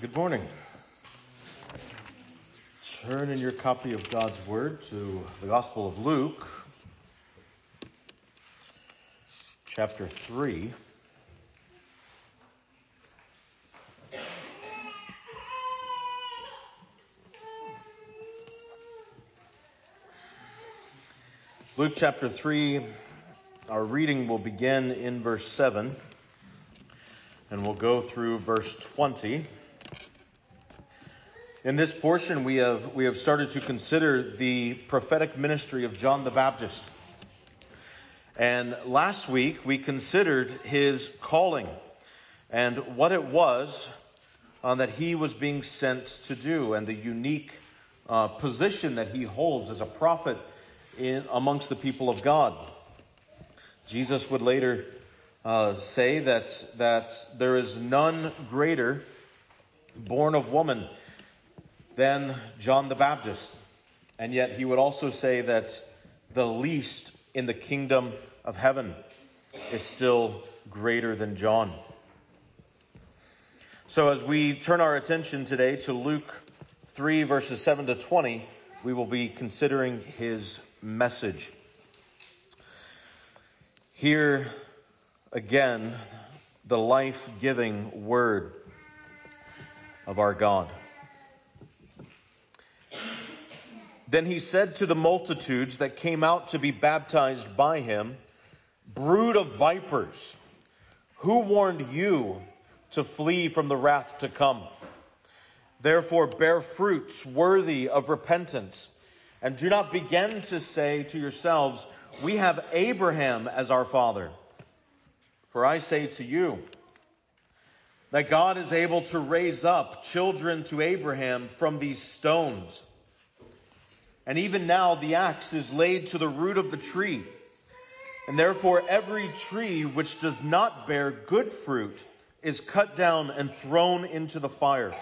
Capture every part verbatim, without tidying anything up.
Good morning. Turn in your copy of God's Word to the Gospel of Luke, chapter three. Luke chapter three, our reading will begin in verse seven, and we'll go through verse twenty. In this portion, we have we have started to consider the prophetic ministry of John the Baptist. And last week, we considered his calling and what it was uh, that he was being sent to do, and the unique uh, position that he holds as a prophet in amongst the people of God. Jesus would later uh, say that, that there is none greater born of woman than John the Baptist. And yet he would also say that the least in the kingdom of heaven is still greater than John. So as we turn our attention today to Luke three, verses seven to twenty, we will be considering his message. Hear again the life-giving word of our God. Then he said to the multitudes that came out to be baptized by him, "Brood of vipers, who warned you to flee from the wrath to come? Therefore bear fruits worthy of repentance, and do not begin to say to yourselves, 'We have Abraham as our father.' For I say to you that God is able to raise up children to Abraham from these stones. And even now the axe is laid to the root of the tree. And therefore every tree which does not bear good fruit is cut down and thrown into the fire."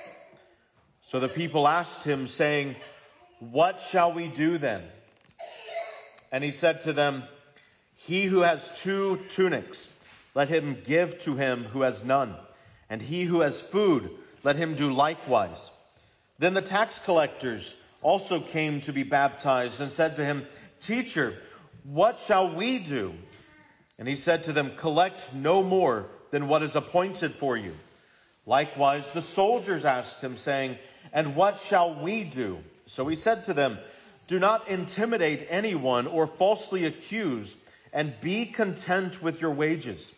So the people asked him, saying, "What shall we do then?" And he said to them, "He who has two tunics, let him give to him who has none. And he who has food, let him do likewise." Then the tax collectors also came to be baptized and said to him, "Teacher, what shall we do?" And he said to them, "Collect no more than what is appointed for you." Likewise, the soldiers asked him, saying, "And what shall we do?" So he said to them, "Do not intimidate anyone or falsely accuse, and be content with your wages."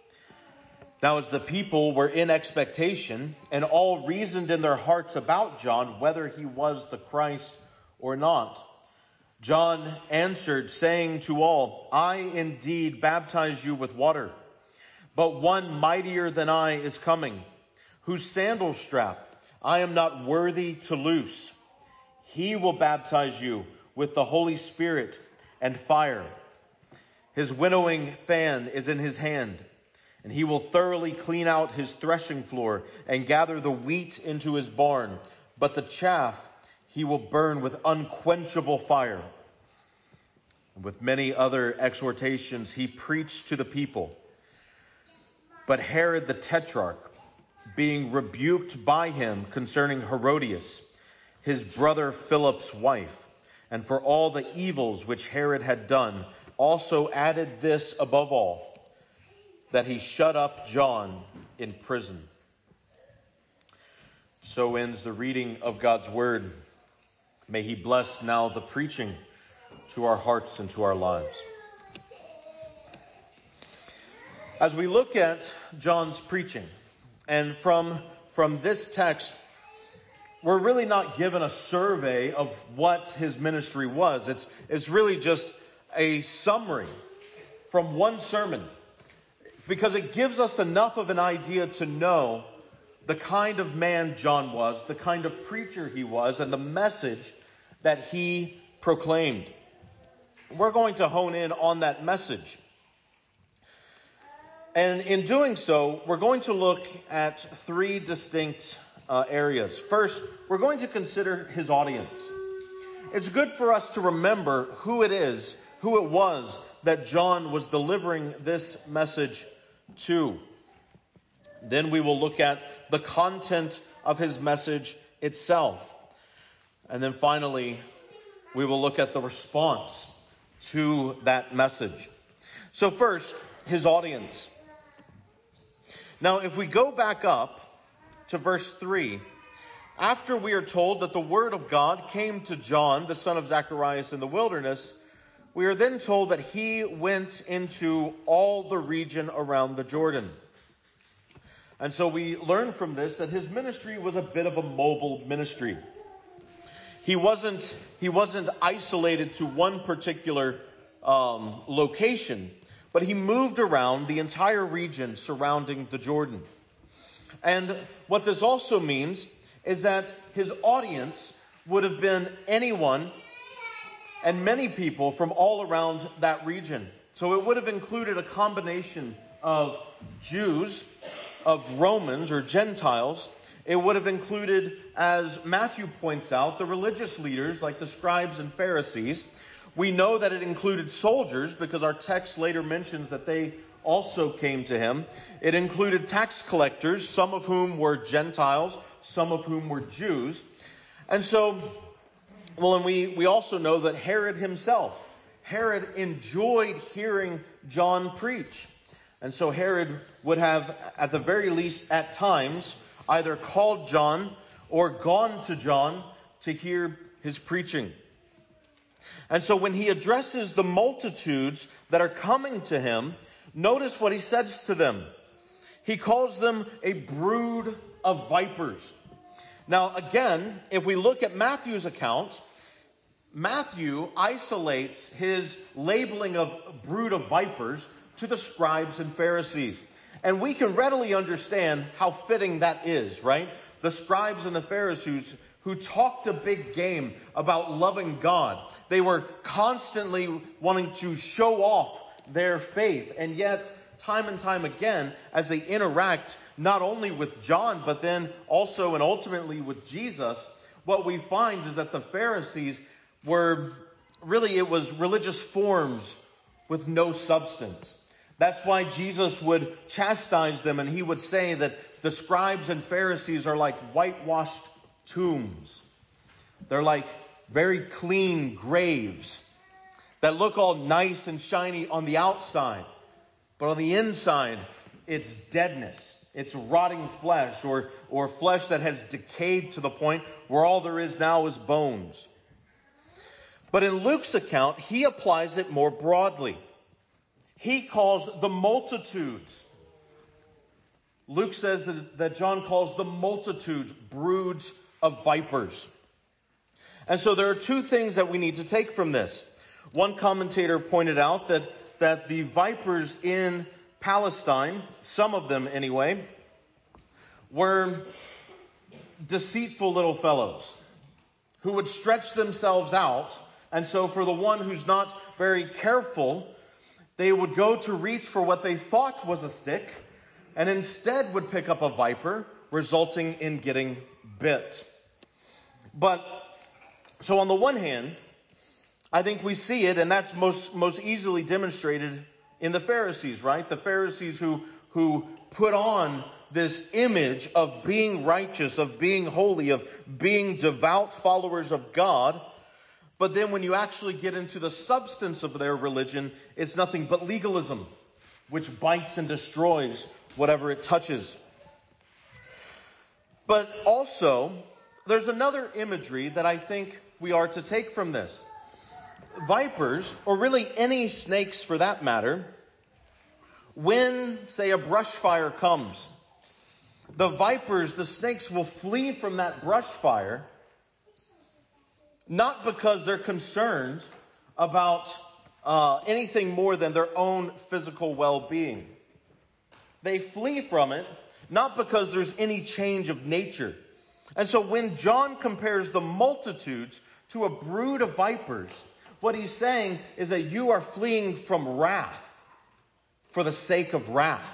Now as the people were in expectation, and all reasoned in their hearts about John, whether he was the Christ or not, John answered, saying to all, "I indeed baptize you with water, but one mightier than I is coming, whose sandal strap I am not worthy to loose. He will baptize you with the Holy Spirit and fire. His winnowing fan is in his hand, and he will thoroughly clean out his threshing floor and gather the wheat into his barn, but the chaff he will burn with unquenchable fire." And with many other exhortations he preached to the people. But Herod the Tetrarch, being rebuked by him concerning Herodias, his brother Philip's wife, and for all the evils which Herod had done, also added this above all, that he shut up John in prison. So ends the reading of God's word. May he bless now the preaching to our hearts and to our lives. As we look at John's preaching, and from, from this text, we're really not given a survey of what his ministry was. It's, it's really just a summary from one sermon, because it gives us enough of an idea to know the kind of man John was, the kind of preacher he was, and the message that he proclaimed. We're going to hone in on that message. And in doing so, we're going to look at three distinct uh, areas. First, we're going to consider his audience. It's good for us to remember who it is, who it was that John was delivering this message to. Then we will look at the content of his message itself. And then finally, we will look at the response to that message. So first, his audience. Now, if we go back up to verse three, after we are told that the word of God came to John, the son of Zacharias, in the wilderness, we are then told that he went into all the region around the Jordan. And so we learn from this that his ministry was a bit of a mobile ministry. He wasn't, he wasn't isolated to one particular um, location, but he moved around the entire region surrounding the Jordan. And what this also means is that his audience would have been anyone and many people from all around that region. So it would have included a combination of Jews, of Romans or Gentiles. It would have included, as Matthew points out, the religious leaders like the scribes and Pharisees. We know that it included soldiers because our text later mentions that they also came to him. It included tax collectors, some of whom were Gentiles, some of whom were Jews. And so, well, and we, we also know that Herod himself, Herod enjoyed hearing John preach. And so Herod would have, at the very least at times, either called John or gone to John to hear his preaching. And so when he addresses the multitudes that are coming to him, notice what he says to them. He calls them a brood of vipers. Now, again, if we look at Matthew's account, Matthew isolates his labeling of brood of vipers to the scribes and Pharisees. And we can readily understand how fitting that is, right? The scribes and the Pharisees who talked a big game about loving God. They were constantly wanting to show off their faith. And yet, time and time again, as they interact not only with John, but then also and ultimately with Jesus, what we find is that the Pharisees were really, it was religious forms with no substance. That's why Jesus would chastise them, and he would say that the scribes and Pharisees are like whitewashed tombs. They're like very clean graves that look all nice and shiny on the outside, but on the inside, it's deadness. It's rotting flesh, or, or flesh that has decayed to the point where all there is now is bones. But in Luke's account, he applies it more broadly. He calls the multitudes. Luke says that, that John calls the multitudes broods of vipers. And so there are two things that we need to take from this. One commentator pointed out that, that the vipers in Palestine, some of them anyway, were deceitful little fellows who would stretch themselves out. And so for the one who's not very careful, they would go to reach for what they thought was a stick and instead would pick up a viper, resulting in getting bit. But, so on the one hand, I think we see it, and that's most, most easily demonstrated in the Pharisees, right? The Pharisees who, who put on this image of being righteous, of being holy, of being devout followers of God. But then when you actually get into the substance of their religion, it's nothing but legalism, which bites and destroys whatever it touches. But also, there's another imagery that I think we are to take from this. Vipers, or really any snakes for that matter, when, say, a brush fire comes, the vipers, the snakes will flee from that brush fire, not because they're concerned about uh, anything more than their own physical well-being. They flee from it, not because there's any change of nature. And so when John compares the multitudes to a brood of vipers, what he's saying is that you are fleeing from wrath for the sake of wrath.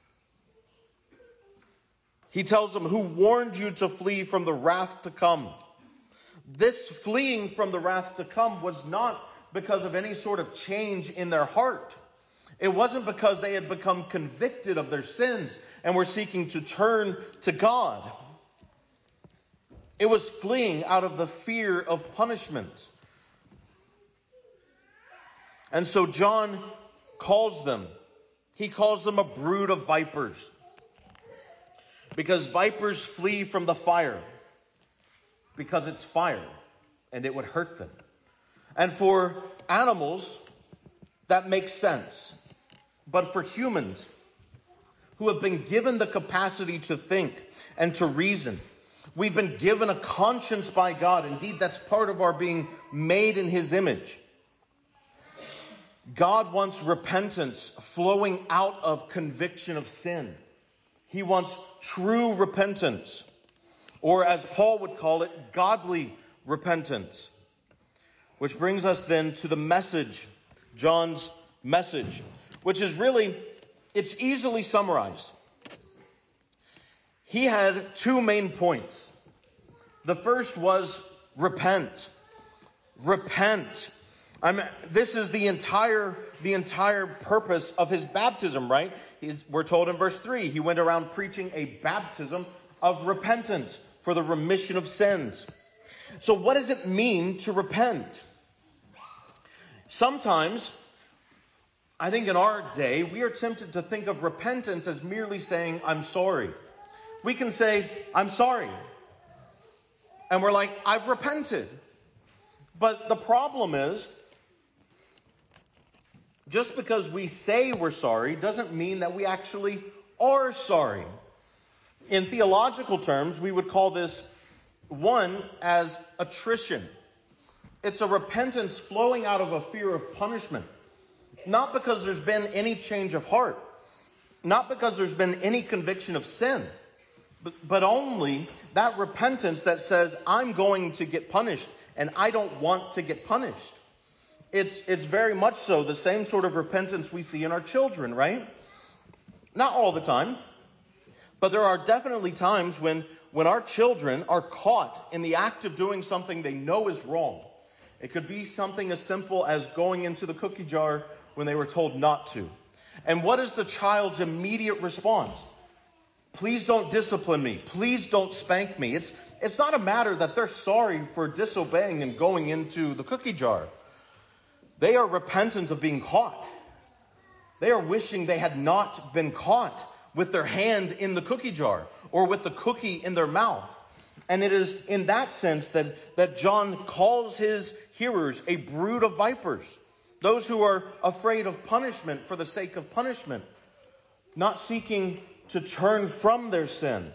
He tells them, who warned you to flee from the wrath to come. This fleeing from the wrath to come was not because of any sort of change in their heart. It wasn't because they had become convicted of their sins and were seeking to turn to God. It was fleeing out of the fear of punishment. And so John calls them, he calls them a brood of vipers. Because vipers flee from the fire. Because it's fire and it would hurt them. And for animals, that makes sense. But for humans who have been given the capacity to think and to reason, we've been given a conscience by God. Indeed, that's part of our being made in His image. God wants repentance flowing out of conviction of sin. He wants true repentance, or as Paul would call it, godly repentance. Which brings us then to the message, John's message, which is really, it's easily summarized. He had two main points. The first was repent. Repent. I'm, this is the entire, the entire purpose of his baptism, right? He's, we're told in verse three, he went around preaching a baptism of repentance for the remission of sins. So what does it mean to repent? Sometimes, I think in our day, we are tempted to think of repentance as merely saying, I'm sorry. We can say, I'm sorry. And we're like, I've repented. But the problem is, just because we say we're sorry doesn't mean that we actually are sorry. In theological terms, we would call this one as attrition. It's a repentance flowing out of a fear of punishment. Not because there's been any change of heart. Not because there's been any conviction of sin. But, but only that repentance that says, I'm going to get punished and I don't want to get punished. It's, it's very much so the same sort of repentance we see in our children, right? Not all the time. But there are definitely times when, when our children are caught in the act of doing something they know is wrong. It could be something as simple as going into the cookie jar when they were told not to. And what is the child's immediate response? Please don't discipline me. Please don't spank me. It's, it's not a matter that they're sorry for disobeying and going into the cookie jar. They are repentant of being caught. They are wishing they had not been caught with their hand in the cookie jar or with the cookie in their mouth. And it is in that sense that, that John calls his hearers a brood of vipers. Those who are afraid of punishment for the sake of punishment, not seeking to turn from their sin.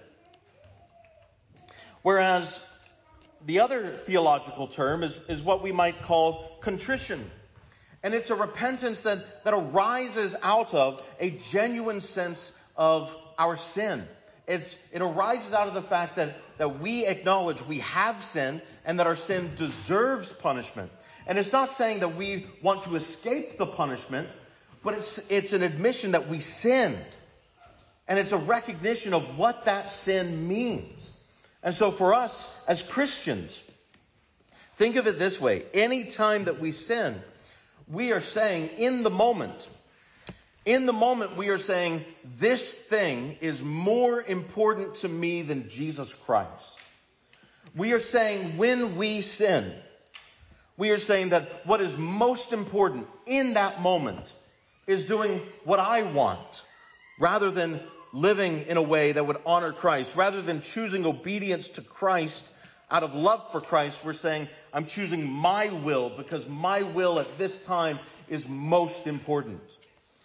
Whereas the other theological term is, is what we might call contrition. And it's a repentance that, that arises out of a genuine sense of our sin. It's, it arises out of the fact that, that we acknowledge we have sin and that our sin deserves punishment. And it's not saying that we want to escape the punishment, but it's, it's an admission that we sinned. And it's a recognition of what that sin means. And so for us as Christians, think of it this way. Any time that we sin, we are saying in the moment, in the moment we are saying, this thing is more important to me than Jesus Christ. We are saying when we sin, we are saying that what is most important in that moment is doing what I want, rather than living in a way that would honor Christ. Rather than choosing obedience to Christ out of love for Christ, we're saying, I'm choosing my will because my will at this time is most important.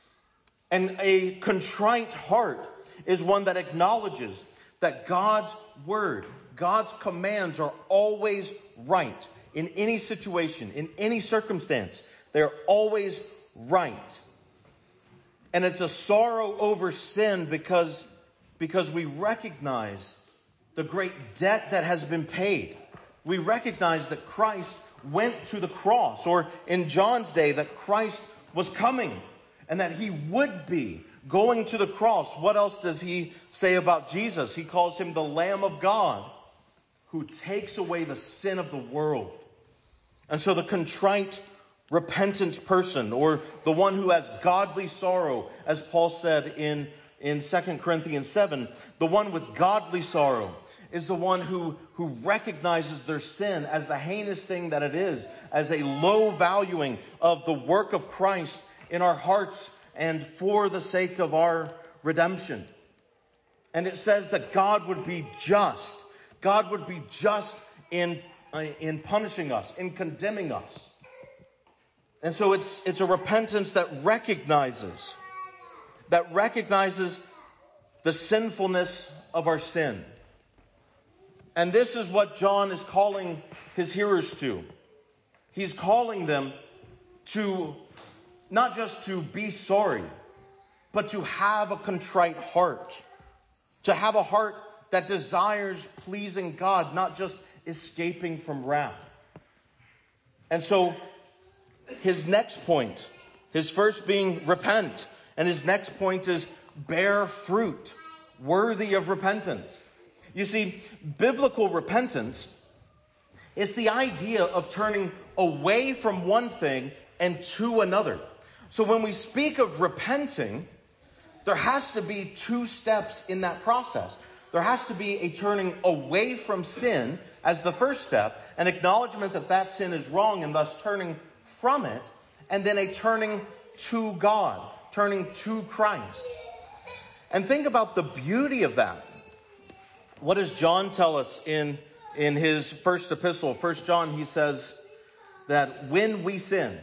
And a contrite heart is one that acknowledges that God's word, God's commands are always right in any situation, in any circumstance. They're always right. And it's a sorrow over sin because, because we recognize the great debt that has been paid. We recognize that Christ went to the cross, or in John's day, that Christ was coming and that he would be going to the cross. What else does he say about Jesus? He calls him the Lamb of God who takes away the sin of the world. And so the contrite, repentant person, or the one who has godly sorrow, as Paul said in, in Second Corinthians seven, the one with godly sorrow is the one who, who recognizes their sin as the heinous thing that it is, as a low valuing of the work of Christ in our hearts and for the sake of our redemption. And it says that God would be just. God would be just in, in punishing us, in condemning us. And so it's, it's a repentance that recognizes, that recognizes the sinfulness of our sin. And this is what John is calling his hearers to. He's calling them to not just to be sorry, but to have a contrite heart. To have a heart that desires pleasing God, not just escaping from wrath. And so his next point, his first being repent, and his next point is bear fruit worthy of repentance. You see, biblical repentance is the idea of turning away from one thing and to another. So when we speak of repenting, there has to be two steps in that process. There has to be a turning away from sin as the first step, an acknowledgement that that sin is wrong and thus turning from it, and then a turning to God, turning to Christ. And think about the beauty of that. What does John tell us in, in his first epistle? First John, he says that when we sin,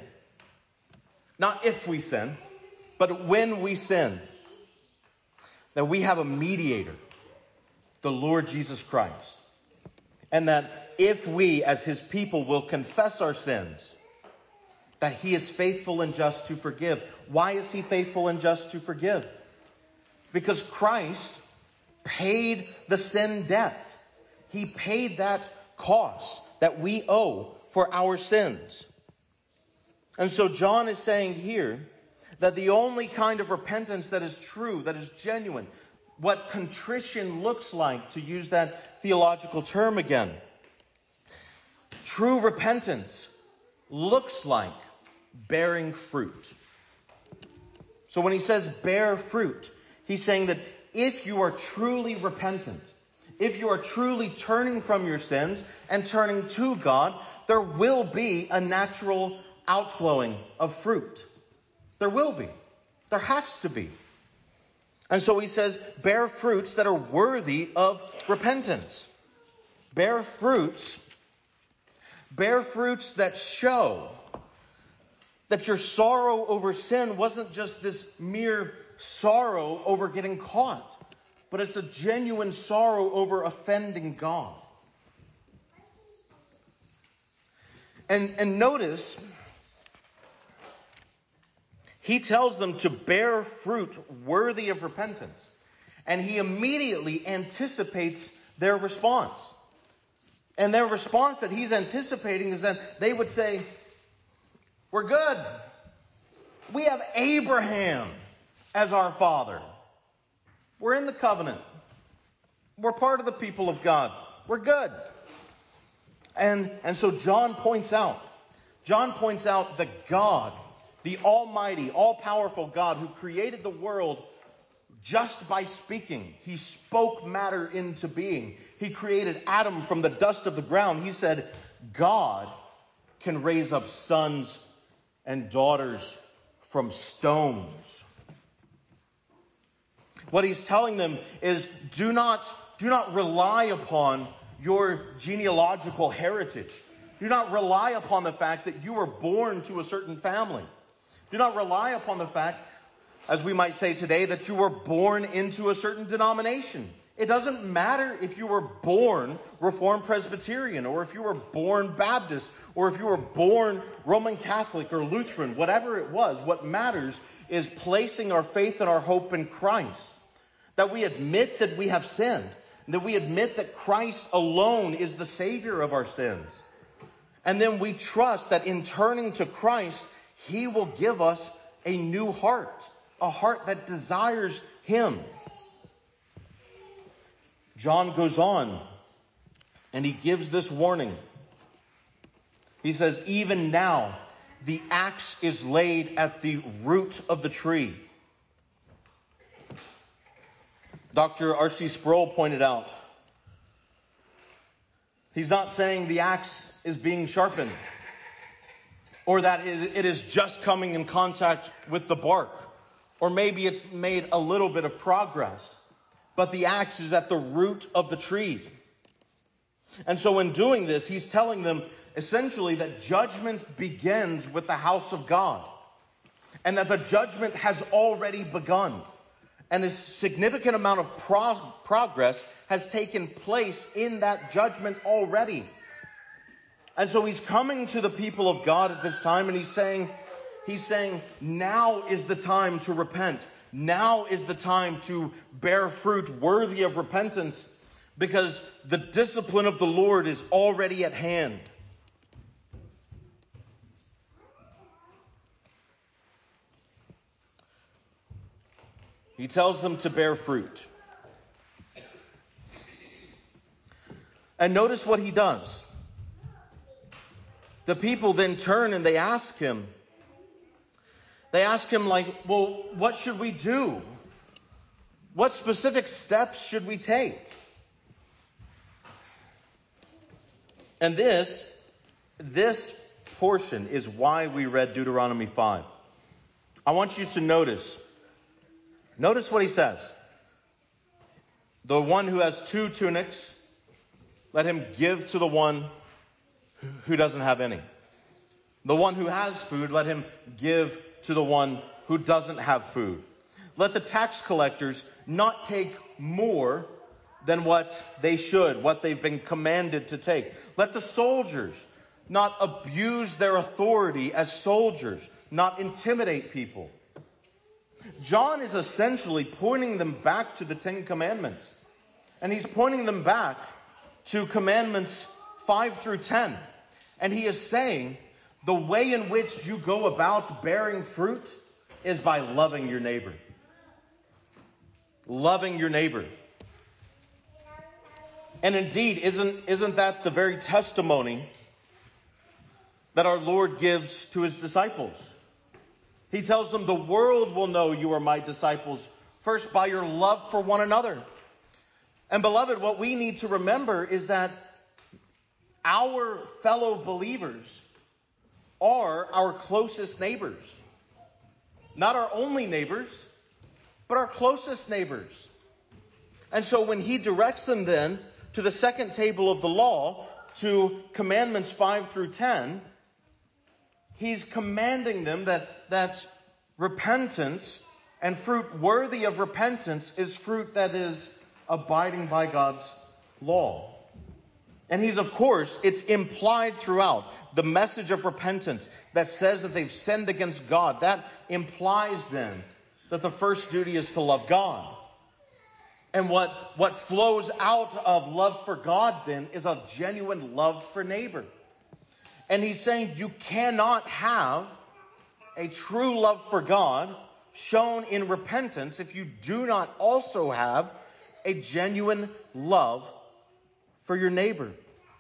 not if we sin, but when we sin, that we have a mediator, the Lord Jesus Christ. And that if we, as his people, will confess our sins, that he is faithful and just to forgive. Why is he faithful and just to forgive? Because Christ paid the sin debt. He paid that cost that we owe for our sins. And so John is saying here that the only kind of repentance that is true, that is genuine, what contrition looks like, to use that theological term again. True repentance looks like bearing fruit. So when he says bear fruit, he's saying that if you are truly repentant, if you are truly turning from your sins and turning to God, there will be a natural outflowing of fruit. There will be. There has to be. And so he says, bear fruits that are worthy of repentance. Bear fruits, bear fruits that show that your sorrow over sin wasn't just this mere sorrow over getting caught, but it's a genuine sorrow over offending God. And, and notice, he tells them to bear fruit worthy of repentance. And he immediately anticipates their response. And their response that he's anticipating is that they would say, we're good. We have Abraham as our father. We're in the covenant. We're part of the people of God. We're good. And, and so John points out, John points out that God, the almighty, all-powerful God who created the world just by speaking. He spoke matter into being. He created Adam from the dust of the ground. He said, God can raise up sons and daughters from stones. What he's telling them is, do not, do not rely upon your genealogical heritage. Do not rely upon the fact that you were born to a certain family. Do not rely upon the fact, as we might say today, that you were born into a certain denomination. It doesn't matter if you were born Reformed Presbyterian, or if you were born Baptist, or if you were born Roman Catholic or Lutheran, whatever it was. What matters is placing our faith and our hope in Christ. That we admit that we have sinned. That we admit that Christ alone is the Savior of our sins. And then we trust that in turning to Christ, he will give us a new heart. A heart that desires him. John goes on and he gives this warning. He says, even now the axe is laid at the root of the tree. Doctor R C Sproul pointed out He's not saying the axe is being sharpened, or that it is just coming in contact with the bark, or maybe it's made a little bit of progress. But the axe is at the root of the tree. And so in doing this, he's telling them essentially that judgment begins with the house of God, and that the judgment has already begun. And a significant amount of pro- progress has taken place in that judgment already. And so he's coming to the people of God at this time, and he's saying, he's saying, now is the time to repent. Now is the time to bear fruit worthy of repentance, because the discipline of the Lord is already at hand. He tells them to bear fruit. And notice what he does. The people then turn and they ask him. They ask him like, well, what should we do? What specific steps should we take? And this, this portion is why we read Deuteronomy five. I want you to notice. Notice what he says. The one who has two tunics, let him give to the one who doesn't have any. The one who has food, let him give to the one who doesn't have food. Let the tax collectors not take more than what they should, what they've been commanded to take. Let the soldiers not abuse their authority as soldiers, not intimidate people. John is essentially pointing them back to the Ten Commandments. And he's pointing them back to commandments five through ten. And he is saying the way in which you go about bearing fruit is by loving your neighbor. Loving your neighbor. And indeed, isn't, isn't that the very testimony that our Lord gives to his disciples? He tells them, the world will know you are my disciples first by your love for one another. And beloved, what we need to remember is that our fellow believers are our closest neighbors. Not our only neighbors, but our closest neighbors. And so when he directs them then to the second table of the law, to commandments five through ten, he's commanding them that, that repentance and fruit worthy of repentance is fruit that is abiding by God's law. And he's, of course, it's implied throughout the message of repentance that says that they've sinned against God. That implies then that the first duty is to love God. And what, what flows out of love for God then is a genuine love for neighbor. And he's saying you cannot have a true love for God shown in repentance if you do not also have a genuine love for your neighbor.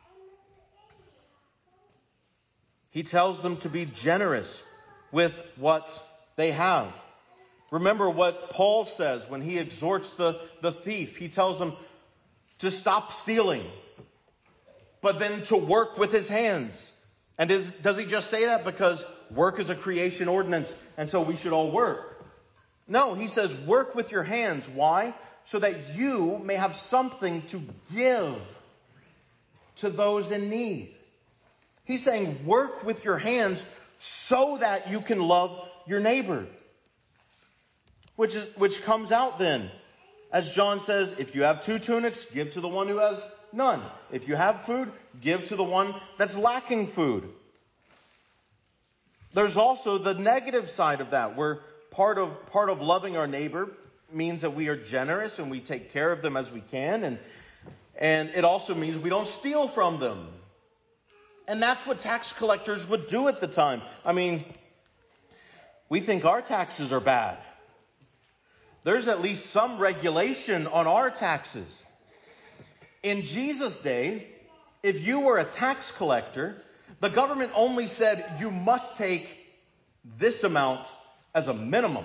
He tells them to be generous with what they have. Remember what Paul says when he exhorts the, the thief. He tells them to stop stealing, but then to work with his hands. And is, does he just say that because work is a creation ordinance and so we should all work? No, he says work with your hands. Why? So that you may have something to give to those in need. He's saying work with your hands so that you can love your neighbor. Which is, which comes out then, as John says, if you have two tunics, give to the one who has none. If you have food, give to the one that's lacking food. There's also the negative side of that, where part of part of loving our neighbor means that we are generous and we take care of them as we can, and and it also means we don't steal from them. And that's what tax collectors would do at the time. I mean, we think our taxes are bad. There's at least some regulation on our taxes. In Jesus' day, if you were a tax collector, the government only said you must take this amount as a minimum.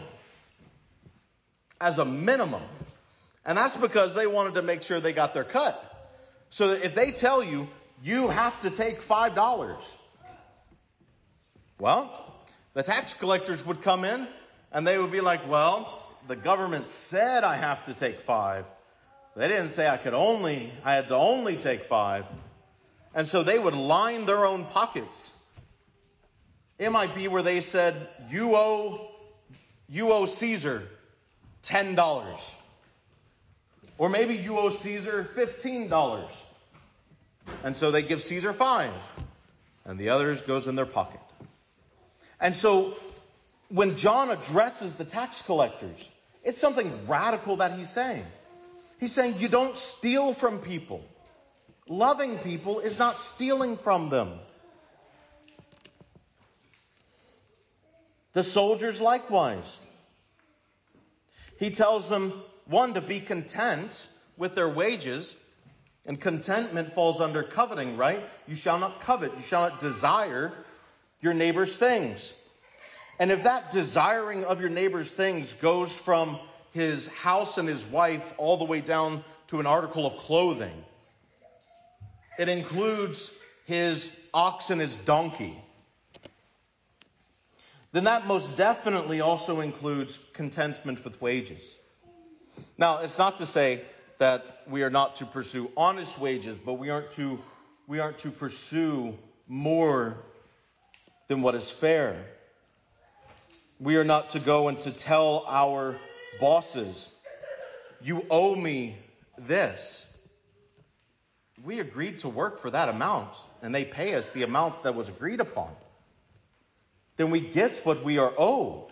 As a minimum. And that's because they wanted to make sure they got their cut. So that if they tell you, you have to take five dollars. Well, the tax collectors would come in and they would be like, well, the government said I have to take five. They didn't say I could only, I had to only take five. And so they would line their own pockets. It might be where they said, you owe, you owe Caesar ten dollars. Or maybe you owe Caesar fifteen dollars. And so they give Caesar five. And the others goes in their pocket. And so when John addresses the tax collectors, it's something radical that he's saying. He's saying you don't steal from people. Loving people is not stealing from them. The soldiers likewise. He tells them, one, to be content with their wages. And contentment falls under coveting, right? You shall not covet. You shall not desire your neighbor's things. And if that desiring of your neighbor's things goes from his house and his wife all the way down to an article of clothing, it includes his ox and his donkey, then that most definitely also includes contentment with wages. Now, it's not to say that we are not to pursue honest wages, but we aren't to we aren't to pursue more than what is fair. We are not to go and to tell our bosses, you owe me this. We agreed to work for that amount, and they pay us the amount that was agreed upon. Then we get what we are owed.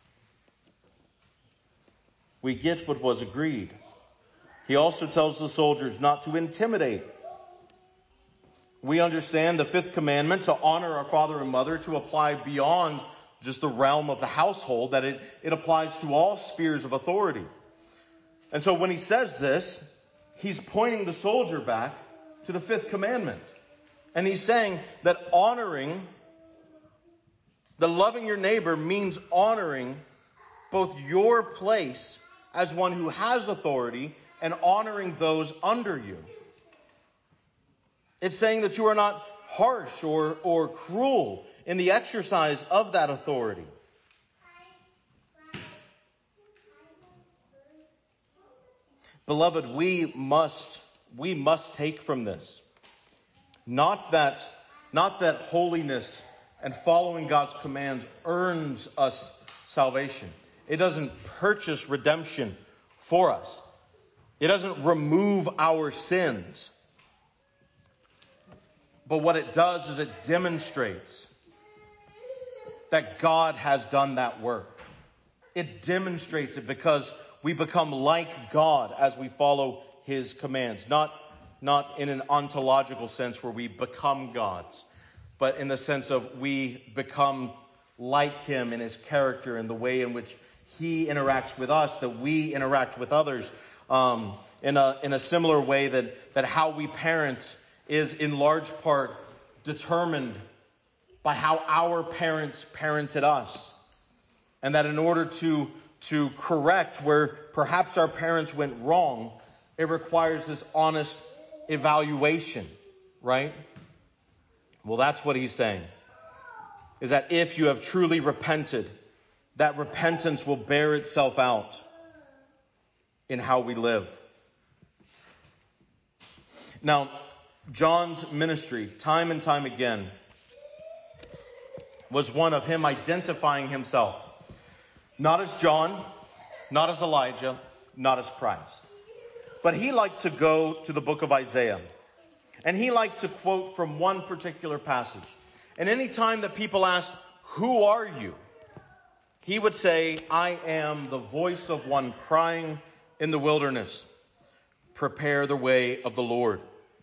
We get what was agreed. He also tells the soldiers not to intimidate. We understand the fifth commandment to honor our father and mother to apply beyond just the realm of the household, that it, it applies to all spheres of authority. And so when he says this, he's pointing the soldier back to the fifth commandment. And he's saying that honoring, the loving your neighbor means honoring both your place as one who has authority and honoring those under you. It's saying that you are not harsh or, or cruel in the exercise of that authority. Beloved, we must, we must take from this. Not that, not that holiness and following God's commands earns us salvation. It doesn't purchase redemption for us. It doesn't remove our sins. But what it does is it demonstrates that God has done that work. It demonstrates it because we become like God as we follow his commands. Not, not in an ontological sense where we become gods, but in the sense of we become like him in his character and the way in which he interacts with us, that we interact with others. Um, in a in a similar way that, that how we parent is in large part determined by how our parents parented us. And that in order to, to correct where perhaps our parents went wrong, it requires this honest evaluation, right? Well, that's what he's saying. Is that if you have truly repented, that repentance will bear itself out in how we live. Now, John's ministry, time and time again, was one of him identifying himself. Not as John, not as Elijah, not as Christ. But he liked to go to the book of Isaiah. And he liked to quote from one particular passage. And any time that people asked, who are you? He would say, I am the voice of one crying in the wilderness. Prepare the way of the Lord.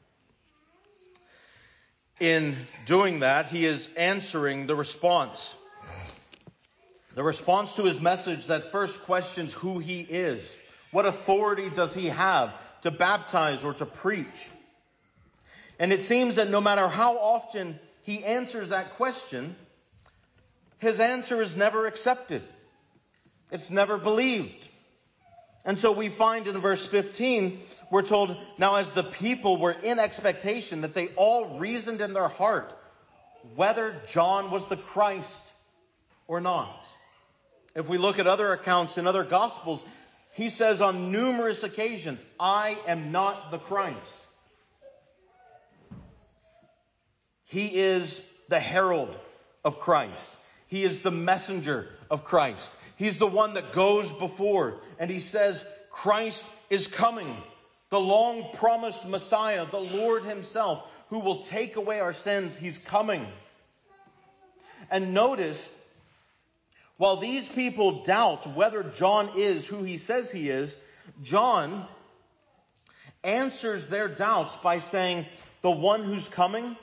In doing that, he is answering the response. The response to his message that first questions who he is. What authority does he have to baptize or to preach? And it seems that no matter how often he answers that question, his answer is never accepted. It's never believed. And so we find in verse fifteen, we're told, now as the people were in expectation, that they all reasoned in their heart whether John was the Christ or not. If we look at other accounts in other Gospels, he says on numerous occasions, I am not the Christ. He is the herald of Christ. He is the messenger of Christ. He's the one that goes before. And he says, Christ is coming. The long-promised Messiah, the Lord himself, who will take away our sins. He's coming. And notice, while these people doubt whether John is who he says he is, John answers their doubts by saying, the one who's coming,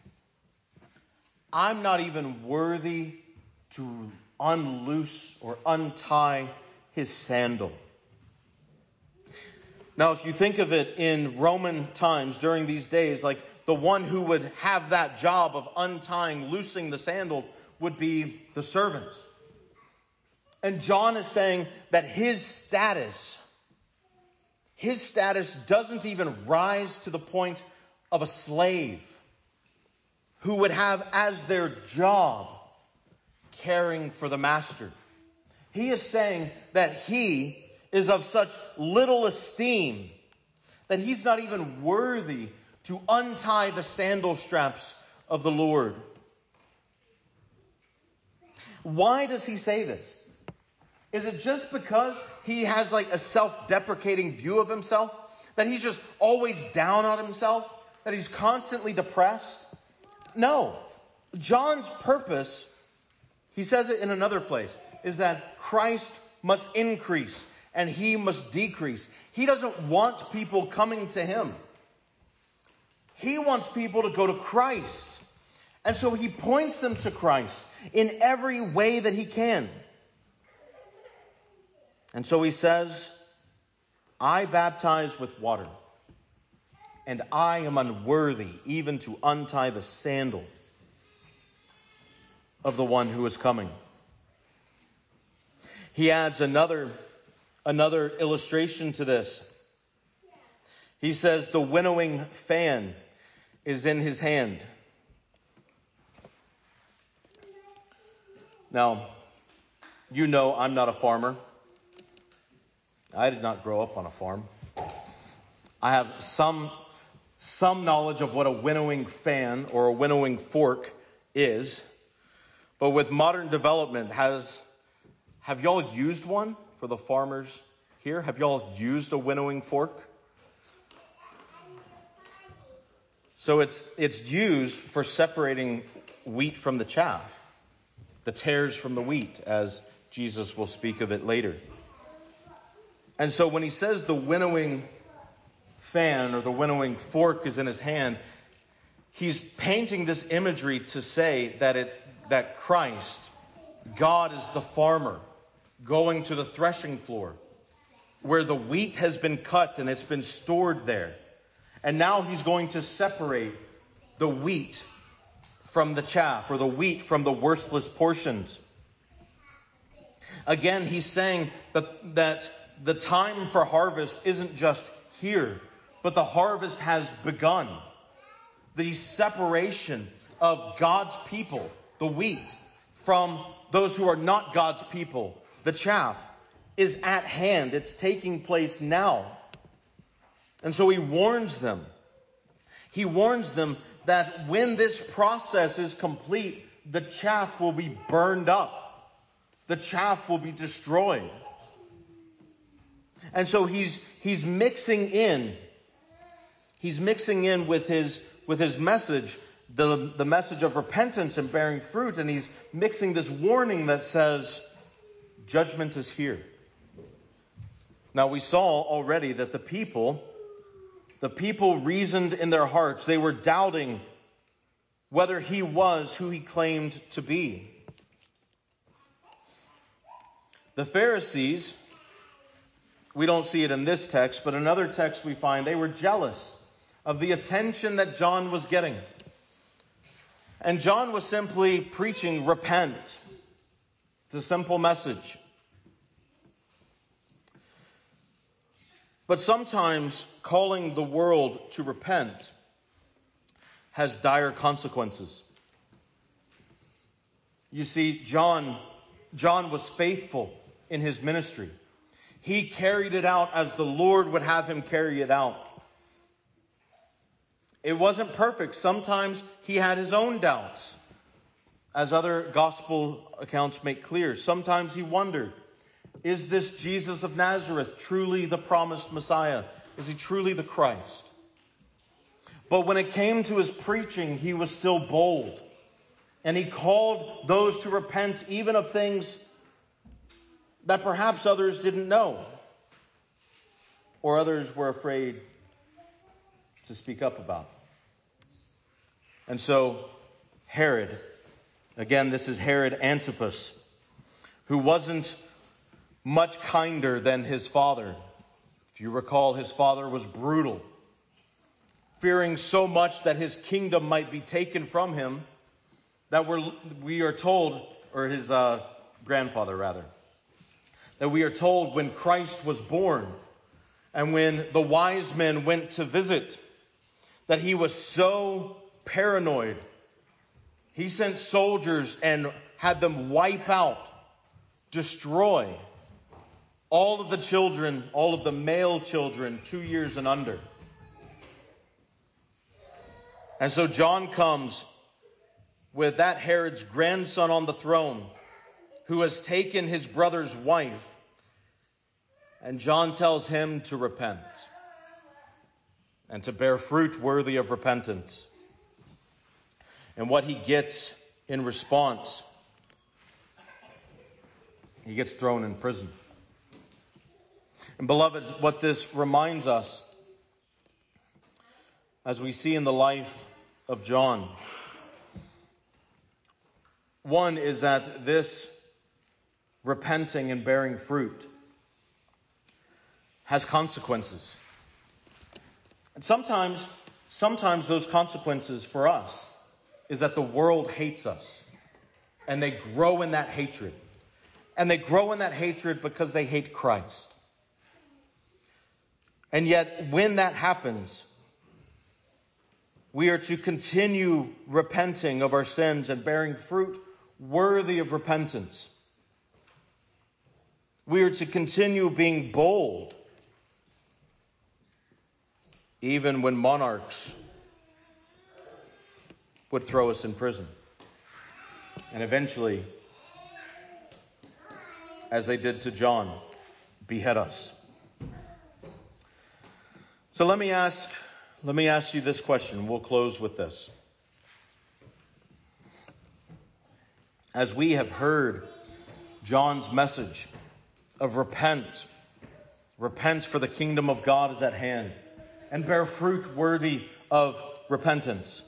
I'm not even worthy to unloose or untie his sandal. Now, if you think of it in Roman times during these days, like the one who would have that job of untying, loosing the sandal would be the servant. And John is saying that his status, his status doesn't even rise to the point of a slave who would have as their job caring for the master. He is saying that he is of such little esteem that he's not even worthy to untie the sandal straps of the Lord. Why does he say this? Is it just because he has like a self-deprecating view of himself? That he's just always down on himself? That he's constantly depressed? No. John's purpose, he says it in another place, is that Christ must increase and he must decrease. He doesn't want people coming to him. He wants people to go to Christ. And so he points them to Christ in every way that he can. And so he says, I baptize with water, and I am unworthy even to untie the sandal of the one who is coming. He adds another, another illustration to this. He says the winnowing fan is in his hand. Now, you know I'm not a farmer. I did not grow up on a farm. I have some some knowledge of what a winnowing fan or a winnowing fork is. But with modern development, has have y'all used one for the farmers here? Have y'all used a winnowing fork? So it's it's used for separating wheat from the chaff, the tares from the wheat, as Jesus will speak of it later. And so when he says the winnowing fan or the winnowing fork is in his hand, he's painting this imagery to say that it that Christ, God, is the farmer going to the threshing floor where the wheat has been cut and it's been stored there. And now he's going to separate the wheat from the chaff, or the wheat from the worthless portions. Again, he's saying that, that the time for harvest isn't just here, but the harvest has begun. The separation of God's people, the wheat, from those who are not God's people, the chaff, is at hand. It's taking place now. And so he warns them. He warns them that when this process is complete, the chaff will be burned up. The chaff will be destroyed. And so he's he's mixing in. He's mixing in with his with his message, the, the message of repentance and bearing fruit, and he's mixing this warning that says, judgment is here. Now we saw already that the people The people reasoned in their hearts. They were doubting whether he was who he claimed to be. The Pharisees, we don't see it in this text, but in another text we find they were jealous of the attention that John was getting. And John was simply preaching, repent. It's a simple message. But sometimes calling the world to repent has dire consequences. You see, John, John was faithful in his ministry. He carried it out as the Lord would have him carry it out. It wasn't perfect. Sometimes he had his own doubts, as other gospel accounts make clear. Sometimes he wondered, is this Jesus of Nazareth truly the promised Messiah? Is he truly the Christ? But when it came to his preaching, he was still bold. And he called those to repent even of things that perhaps others didn't know, or others were afraid to speak up about. And so Herod, again, this is Herod Antipas, who wasn't much kinder than his father. If you recall, his father was brutal, fearing so much that his kingdom might be taken from him, that we're, we are told, or his uh, grandfather rather, that we are told when Christ was born and when the wise men went to visit, that he was so paranoid. He sent soldiers and had them wipe out, destroy all of the children, all of the male children, two years and under. And so John comes with that Herod's grandson on the throne, who has taken his brother's wife, and John tells him to repent and to bear fruit worthy of repentance. And what he gets in response, he gets thrown in prison. And beloved, what this reminds us, as we see in the life of John, one is that this repenting and bearing fruit has consequences. And sometimes, sometimes those consequences for us is that the world hates us. And they grow in that hatred. And they grow in that hatred because they hate Christ. And yet, when that happens, we are to continue repenting of our sins and bearing fruit worthy of repentance. We are to continue being bold, even when monarchs would throw us in prison. And eventually, as they did to John, behead us. So let me ask, let me ask you this question. We'll close with this. As we have heard John's message of repent, repent for the kingdom of God is at hand, and bear fruit worthy of repentance,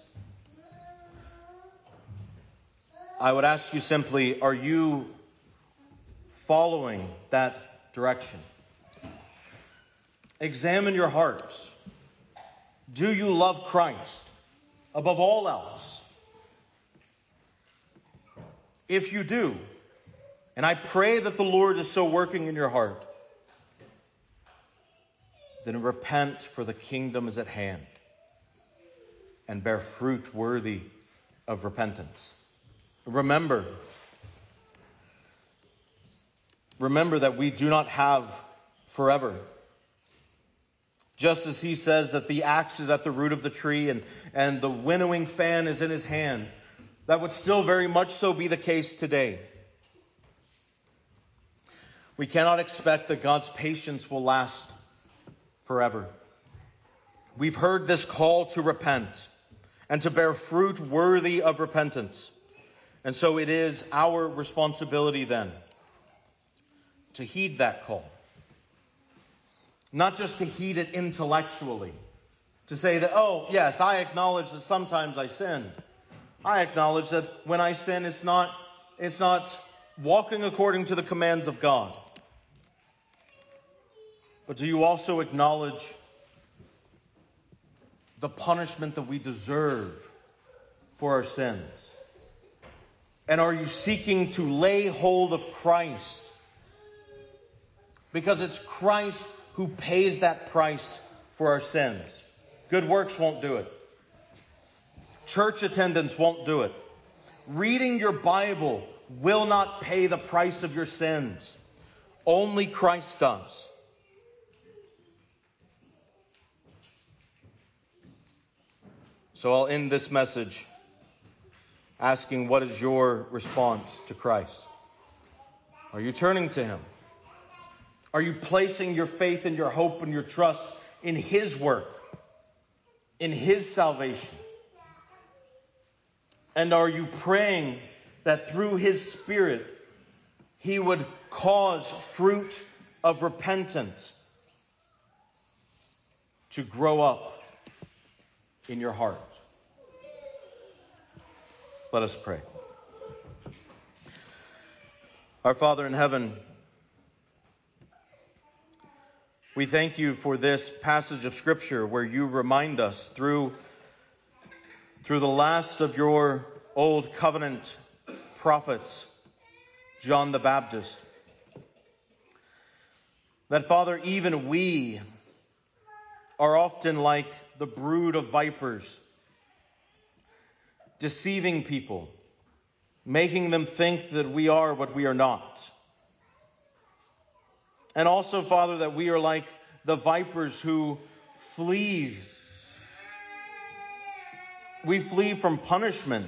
I would ask you simply, are you following that direction? Examine your hearts. Do you love Christ above all else? If you do, and I pray that the Lord is so working in your heart, then repent, for the kingdom is at hand, and bear fruit worthy of repentance. Remember, remember that we do not have forever. Just as he says that the axe is at the root of the tree and, and the winnowing fan is in his hand, that would still very much so be the case today. We cannot expect that God's patience will last forever. We've heard this call to repent and to bear fruit worthy of repentance. And so it is our responsibility then to heed that call. Not just to heed it intellectually, to say that, oh, yes, I acknowledge that sometimes I sin. I acknowledge that when I sin, it's not, it's not walking according to the commands of God. But do you also acknowledge the punishment that we deserve for our sins? And are you seeking to lay hold of Christ? Because it's Christ who pays that price for our sins. Good works won't do it. Church attendance won't do it. Reading your Bible will not pay the price of your sins. Only Christ does. So I'll end this message asking, what is your response to Christ? Are you turning to Him? Are you placing your faith and your hope and your trust in His work, in His salvation? And are you praying that through His Spirit, He would cause fruit of repentance to grow up in your heart? Let us pray. Our Father in heaven, we thank you for this passage of Scripture where you remind us through, through the last of your old covenant prophets, John the Baptist, that, Father, even we are often like the brood of vipers, deceiving people, making them think that we are what we are not. And also, Father, that we are like the vipers who flee. We flee from punishment.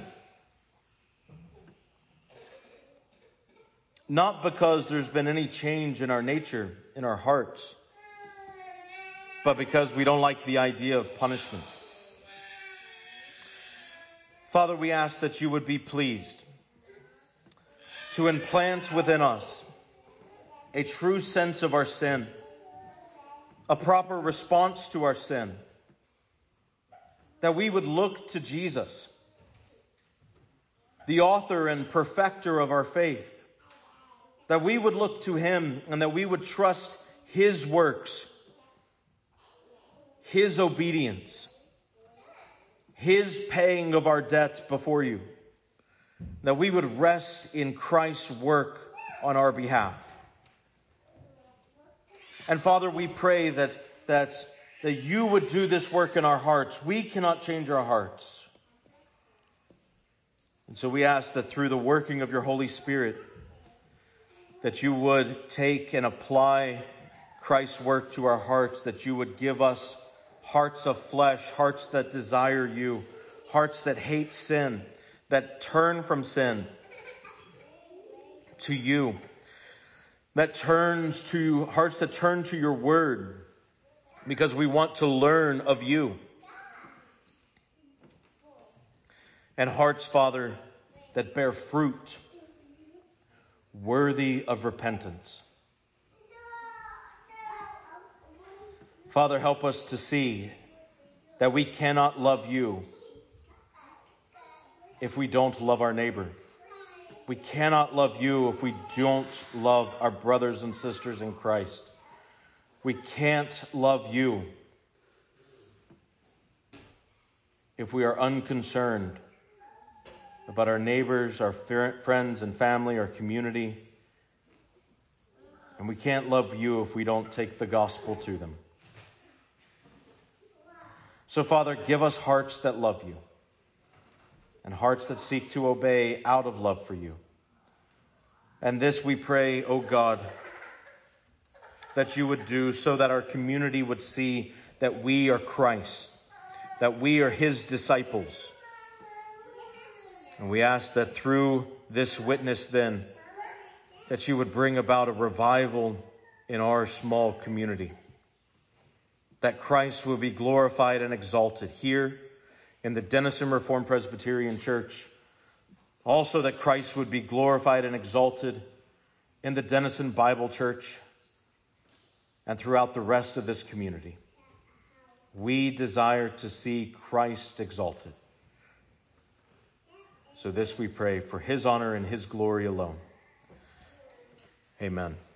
Not because there's been any change in our nature, in our hearts, but because we don't like the idea of punishment. Father, we ask that you would be pleased to implant within us a true sense of our sin, a proper response to our sin, that we would look to Jesus, the author and perfecter of our faith, that we would look to Him and that we would trust His works, His obedience, His paying of our debts before you, that we would rest in Christ's work on our behalf. And Father, we pray that, that, that you would do this work in our hearts. We cannot change our hearts. And so we ask that through the working of your Holy Spirit, that you would take and apply Christ's work to our hearts, that you would give us hearts of flesh, hearts that desire you, hearts that hate sin, that turn from sin to you, that turns to hearts that turn to your word because we want to learn of you. And hearts, Father, that bear fruit worthy of repentance. Father, help us to see that we cannot love you if we don't love our neighbor. We cannot love you if we don't love our brothers and sisters in Christ. We can't love you if we are unconcerned about our neighbors, our friends and family, our community. And we can't love you if we don't take the gospel to them. So, Father, give us hearts that love you and hearts that seek to obey out of love for you. And this we pray, O God, that you would do so that our community would see that we are Christ, that we are his disciples. And we ask that through this witness then, that you would bring about a revival in our small community. That Christ will be glorified and exalted here in the Denison Reformed Presbyterian Church. Also that Christ would be glorified and exalted in the Denison Bible Church and throughout the rest of this community. We desire to see Christ exalted. So this we pray for his honor and his glory alone. Amen.